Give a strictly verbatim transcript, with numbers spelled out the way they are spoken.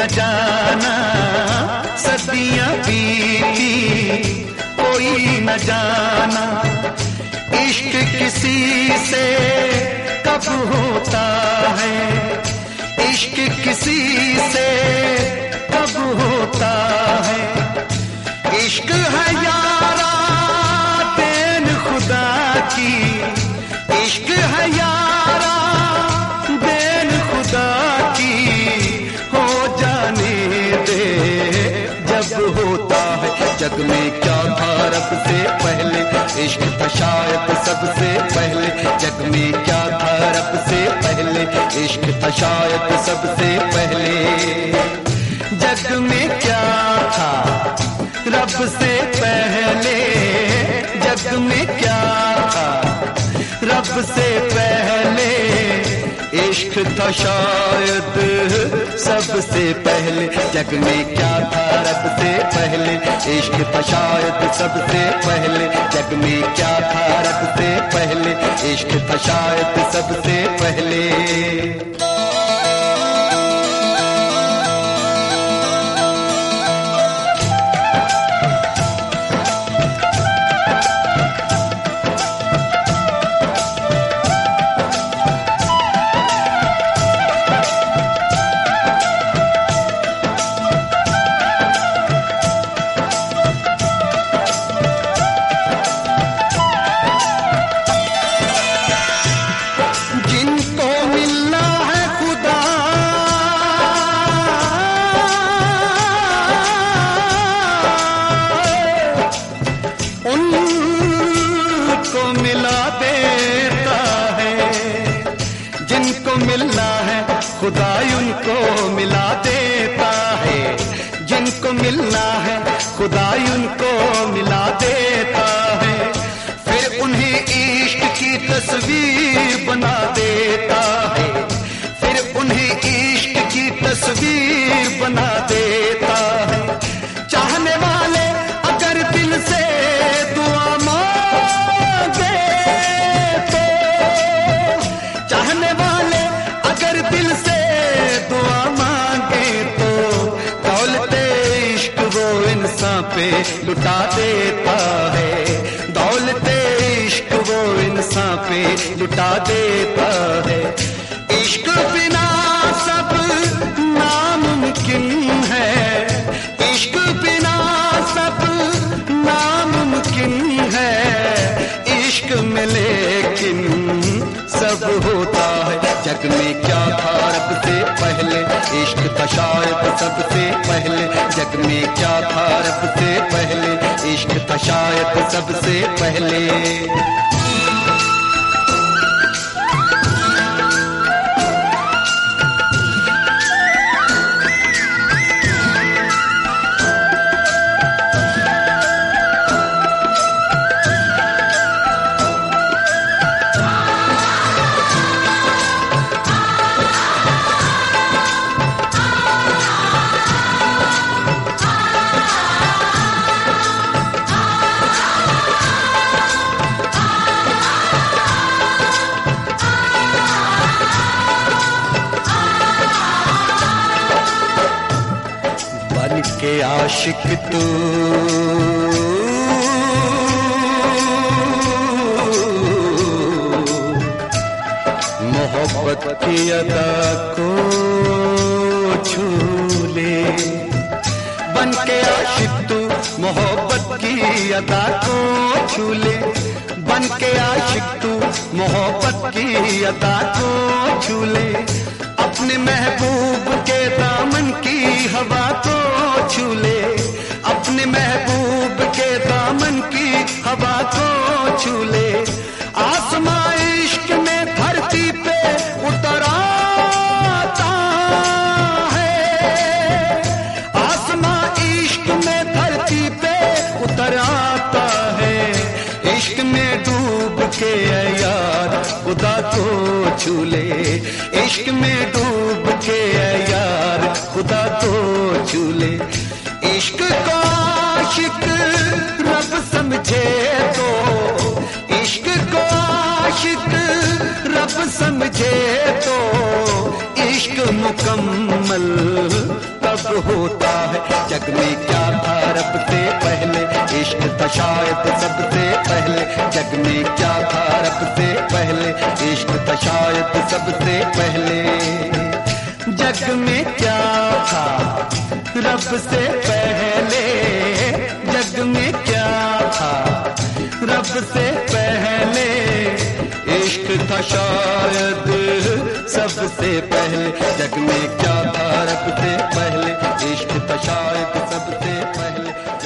न जाना, सदियां बीती कोई न जाना। इश्क किसी से कब होता है, इश्क किसी से कब होता है। इश्क है यारा देन खुदा की, इश्क है यारा देन खुदा की। हो जाने दे जब होता है, जग में क्या था रब से पहले, इश्क था शायद सबसे पहले। जग में क्या था रब से पहले, इश्क था शायद सबसे पहले। जग में क्या था रब से पहले, जग में क्या था रब से पहले। इश्क था शायद सबसे पहले। जग में क्या था रब से पहले, इश्क था शायद सबसे पहले। जग में क्या था रब से पहले, इश्क था शायद सबसे पहले। मिलना है खुदा उनको मिला देता है, जिनको मिलना है खुदा उनको मिला देता है। फिर उन्हें इश्क की तस्वीर बना देता है, फिर उन्हें इश्क की तस्वीर बना देता है। चाहने वाले अगर दिल से दुआ मांगे तो, चाहने वाले अगर दिल से दुआ मांगे तो, दौलते इश्क वो इंसान पे लुटा देता है, दौलते इश्क वो इंसान पे लुटा देता है। इश्क बिना सब नामुमकिन है, इश्क बिना सब नामुमकिन है। इश्क में लेकिन सब होता है। जग में क्या था रब से पहले, इश्क था शायद सबसे पहले। जग में क्या था रब से पहले, इश्क था शायद सबसे पहले। बन के आशिक तू मोहब्बत की अदा को छू ले, बन के आशिक तू मोहब्बत की अदा को छू ले, बन के आशिक तू मोहब्बत की अदा को छू ले। अपने महबूब के दामन की हवा को छू ले, अपने महबूब के दामन की हवा को छू ले। आसमां इश्क में धरती पे उतर आता है, आसमां इश्क में धरती पे उतर आता है। इश्क में डूब के यार खुदा को छू ले, इश्क में डूब के यार खुदा को छू ले। इश्क को आशिक रब समझे तो, इश्क को आशिक रब समझे तो, इश्क मुकम्मल तब होता है। जग में क्या था रब से पहले, इश्क था शायद सबसे पहले। जग में क्या था रब से पहले, इश्क था शायद सबसे पहले। जग में क्या था रब से पहले, जग में क्या था रब से पहले, इश्क था शायद सबसे पहले। जग में क्या था रब से पहले, इश्क था शायद सबसे पहले।